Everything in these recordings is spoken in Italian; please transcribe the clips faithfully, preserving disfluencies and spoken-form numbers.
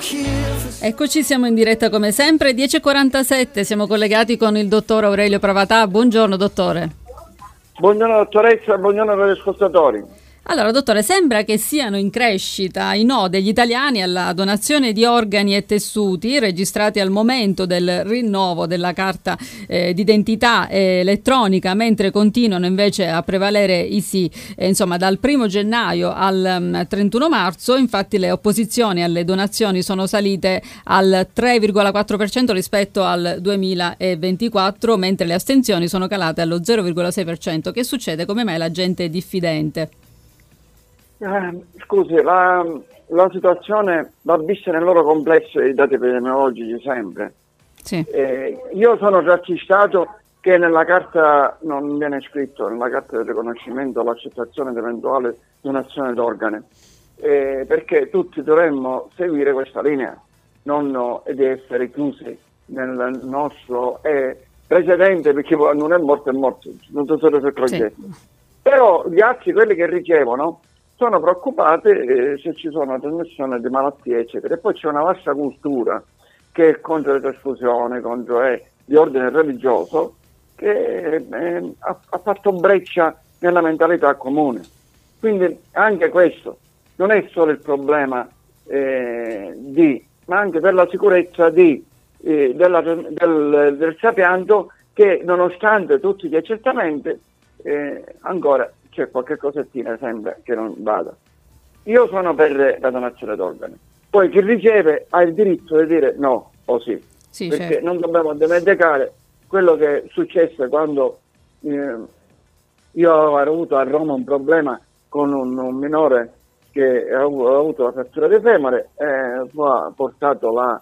Eccoci, siamo in diretta come sempre, dieci e quarantasette, siamo collegati con il dottor Aurelio Pravatà. Buongiorno dottore. Buongiorno dottoressa, buongiorno agli ascoltatori. Allora dottore, sembra che siano in crescita i no degli italiani alla donazione di organi e tessuti registrati al momento del rinnovo della carta eh, d'identità eh, elettronica, mentre continuano invece a prevalere i sì. Eh, insomma, dal primo gennaio al um, trentuno marzo, infatti le opposizioni alle donazioni sono salite al tre virgola quattro per cento rispetto al duemilaventiquattro, mentre le astensioni sono calate allo zero virgola sei per cento. Che succede? Come mai la gente è diffidente? Eh, scusi, la, la situazione va vista nel loro complesso, i dati epidemiologici sempre. Sì. Eh, io sono rattristato che nella carta non viene scritto, nella carta del riconoscimento, l'accettazione di eventuale donazione d'organi, eh, perché tutti dovremmo seguire questa linea, non di essere chiusi nel nostro eh, precedente, perché non è morto è morto, non so se progetto. Sì. Però gli altri, quelli che ricevono, sono preoccupati eh, se ci sono trasmissioni di malattie, eccetera. E poi c'è una vasta cultura che è contro le trasfusioni, contro eh, di ordine religioso, che eh, ha, ha fatto breccia nella mentalità comune. Quindi anche questo non è solo il problema eh, di, ma anche per la sicurezza di, eh, della, del, del trapianto, che nonostante tutti gli accertamenti eh, ancora c'è qualche cosettina sempre che non vada. Io sono per la donazione d'organi, poi chi riceve ha il diritto di dire no o sì, sì perché certo. Non dobbiamo dimenticare quello che successe quando eh, io avevo avuto a Roma un problema con un, un minore che ha avuto la frattura di femore e fu portato là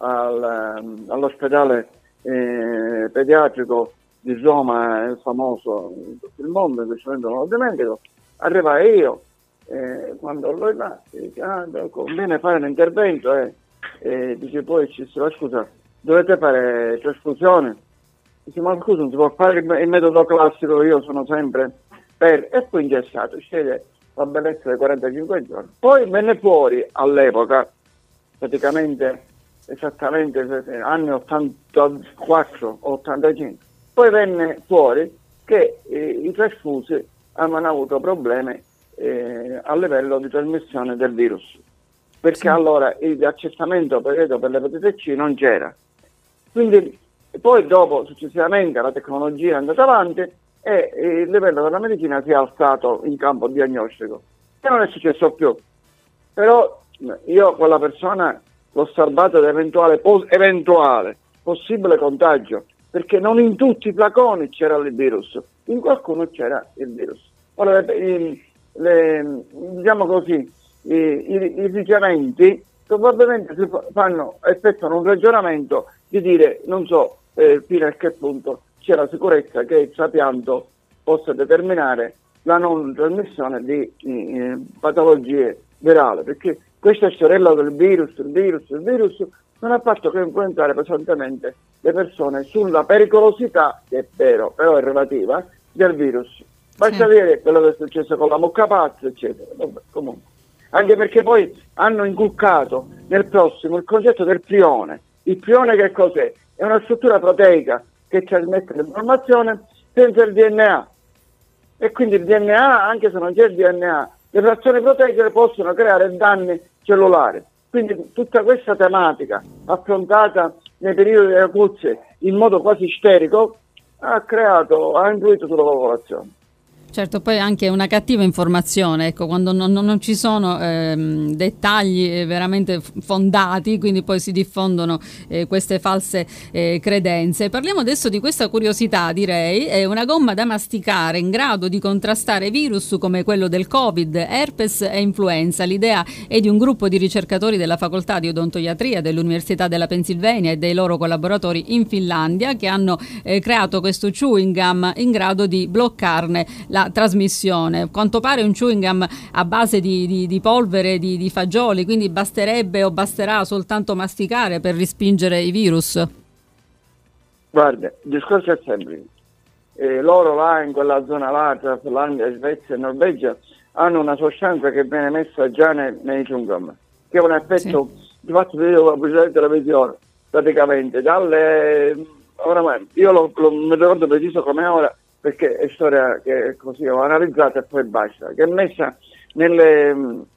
al, all'ospedale eh, pediatrico di Roma, è famoso in tutto il mondo, specialmente non lo dimentico. Arrivai io, eh, quando lui là, dice, ah, conviene fare un intervento, eh, e dice poi ci si va, scusa, dovete fare trasfusione? Dice, ma scusa, non si può fare il, il metodo classico, io sono sempre per, e poi ingessato, sceglie la bellezza dei quarantacinque giorni. Poi venne fuori all'epoca, praticamente esattamente anni ottantaquattro ottantacinque, poi venne fuori che eh, i trasfusi avevano avuto problemi eh, a livello di trasmissione del virus, perché sì. Allora l'accertamento per, per l'epatite C non c'era. Quindi poi dopo, successivamente, la tecnologia è andata avanti e il livello della medicina si è alzato in campo diagnostico e non è successo più. Però io quella persona l'ho salvato da eventuale, eventuale possibile contagio, perché non in tutti i flaconi c'era il virus, in qualcuno c'era il virus. Ora, le, le, diciamo così, i, i, i riceventi probabilmente si fanno, effettuano un ragionamento di dire, non so eh, fino a che punto c'è la sicurezza che il trapianto possa determinare la non trasmissione di eh, patologie virali, perché questa sorella del virus, il virus, il virus, non ha fatto che influenzare pesantemente le persone sulla pericolosità, che è vero, però è relativa, del virus. Basta sì. Vedere quello che è successo con la mucca pazza, eccetera. Vabbè, comunque. Anche perché poi hanno inculcato nel prossimo il concetto del prione. Il prione che cos'è? È una struttura proteica che trasmette l'informazione senza il D N A. E quindi il D N A, anche se non c'è il D N A, le frazioni proteiche possono creare danni cellulari. Quindi tutta questa tematica affrontata nei periodi acuti in modo quasi isterico ha creato, ha influito sulla popolazione. Certo, poi anche una cattiva informazione, ecco, quando non, non ci sono ehm, dettagli veramente fondati, quindi poi si diffondono eh, queste false eh, credenze. Parliamo adesso di questa curiosità, direi, è una gomma da masticare in grado di contrastare virus come quello del Covid, herpes e influenza. L'idea è di un gruppo di ricercatori della facoltà di odontoiatria dell'Università della Pennsylvania e dei loro collaboratori in Finlandia, che hanno eh, creato questo chewing gum in grado di bloccarne la trasmissione. Quanto pare un chewing gum a base di, di, di polvere di, di fagioli, quindi basterebbe o basterà soltanto masticare per respingere i virus? Guarda, il discorso è semplice. Eh, loro là in quella zona là tra Finlandia, Svezia e Norvegia hanno una sostanza che viene messa già nei, nei chewing gum, che ha un effetto sì. infatti vedevo la pubblicità di televisione, praticamente, dalle, oramai, io lo, lo, mi ricordo preciso come ora, perché è storia che così ho analizzato e poi basta, che è messa nelle,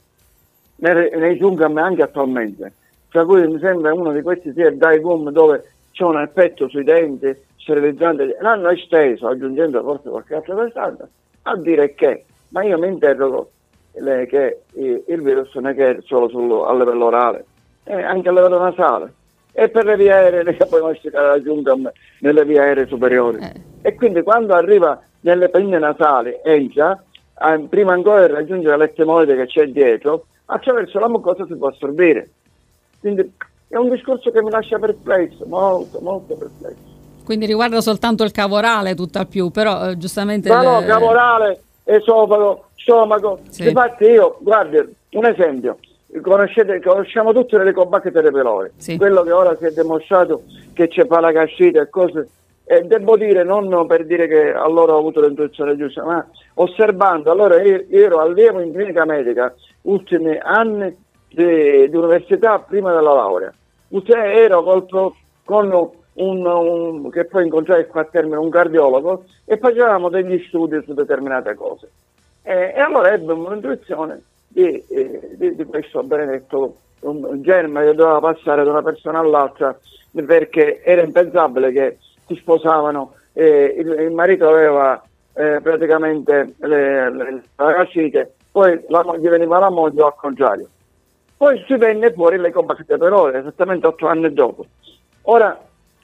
nelle, nei Jungam anche attualmente, tra cui mi sembra uno di questi sia il Daigum, dove c'è un effetto sui denti sterilizzante, l'hanno esteso, aggiungendo forse qualche altra sostanza, a dire che, ma io mi interrogo le, che il, il virus non è che è solo sul, a livello orale, è anche a livello nasale, e per le vie aeree che poi masticare la giunta nelle vie aeree superiori, eh. E quindi quando arriva nelle pinne nasali entra, eh, prima ancora di raggiungere l'ettemoide che c'è dietro, attraverso la mucosa si può assorbire, quindi è un discorso che mi lascia perplesso, molto molto perplesso. Quindi riguarda soltanto il cavo orale tutt'al più, però eh, giustamente... Ma no, le... cavo orale, esofago, stomaco, sì. Infatti io, guardi, un esempio, conoscete, conosciamo tutte le Helicobacter pylori, sì. Quello che ora si è dimostrato che c'è palagastrite e cose, e devo dire, non per dire che allora ho avuto l'intuizione giusta, ma osservando, allora io, io ero allievo in clinica medica, ultimi anni di, di università prima della laurea, ero col, con un, un che poi incontrai qua a termine un cardiologo e facevamo degli studi su determinate cose, e, e allora ebbe un'intuizione di, di, di questo benedetto un, un germe che doveva passare da una persona all'altra, perché era impensabile che si sposavano, eh, il, il marito aveva eh, praticamente le, le ragazziche, poi la, gli veniva la moglie o al contrario. Poi si venne fuori le Helicobacter pylori esattamente otto anni dopo. Ora,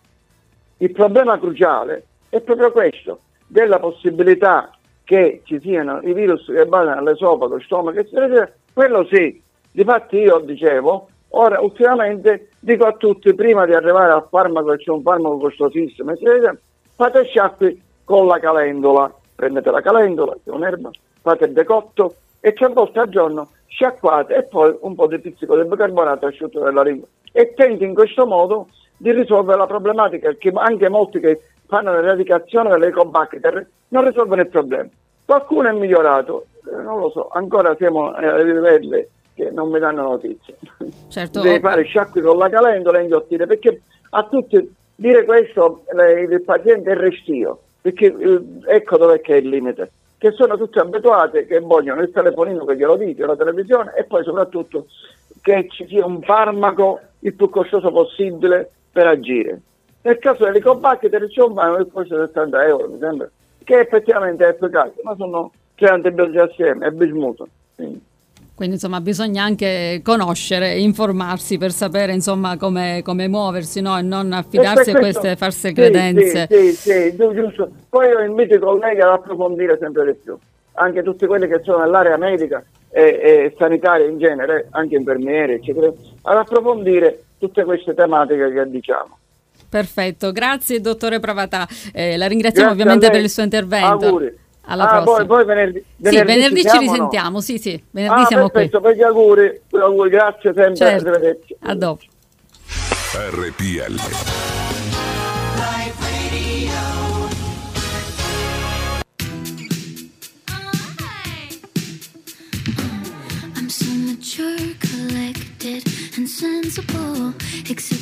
il problema cruciale è proprio questo, della possibilità che ci siano i virus che vanno all'esofago, stomaco, eccetera, quello sì. Difatti io dicevo, ora ultimamente dico a tutti, prima di arrivare al farmaco, che c'è un farmaco costosissimo, eccetera, fate sciacqui con la calendola, prendete la calendola, che è un'erba, fate il decotto e tre volte al giorno sciacquate e poi un po' di pizzico di bicarbonato asciutto della lingua e tenti in questo modo di risolvere la problematica, che anche molti che fanno l'eradicazione delle Helicobacter non risolvono il problema. Qualcuno è migliorato, eh, non lo so, ancora siamo ai livelli che non mi danno notizie. Certo. Devi fare sciacqui con la calendola e inghiottire, perché a tutti dire questo le, il paziente è restio, perché eh, ecco dov'è che è il limite, che sono tutti abituati, che vogliono il telefonino che glielo dite, la televisione, e poi soprattutto che ci sia un farmaco il più costoso possibile per agire. Nel caso dell'Helicobacter c'è un farmaco che costa settanta euro, mi sembra, che effettivamente è efficace, ma sono tre antibiotici assieme, è bismuto. Quindi. Quindi insomma bisogna anche conoscere, informarsi per sapere insomma come, come muoversi, no? E non affidarsi e questo, a queste false sì, credenze. Sì, sì, sì, giusto. Poi io invito i colleghi ad approfondire sempre di più, anche tutti quelli che sono nell'area medica e, e sanitaria in genere, anche infermieri, eccetera, ad approfondire tutte queste tematiche che diciamo. Perfetto, grazie dottore Pravatà, eh, la ringraziamo grazie ovviamente per il suo intervento. Auguri. Alla ah, prossima. Poi, poi venerdì, venerdì, sì, venerdì ci, ci risentiamo, no? sì, sì, venerdì ah, siamo perfetto, qui. Per gli auguri, auguri, grazie sempre. Certo. Arrivederci. A dopo. R P L I'm so mature, collected and sensible, except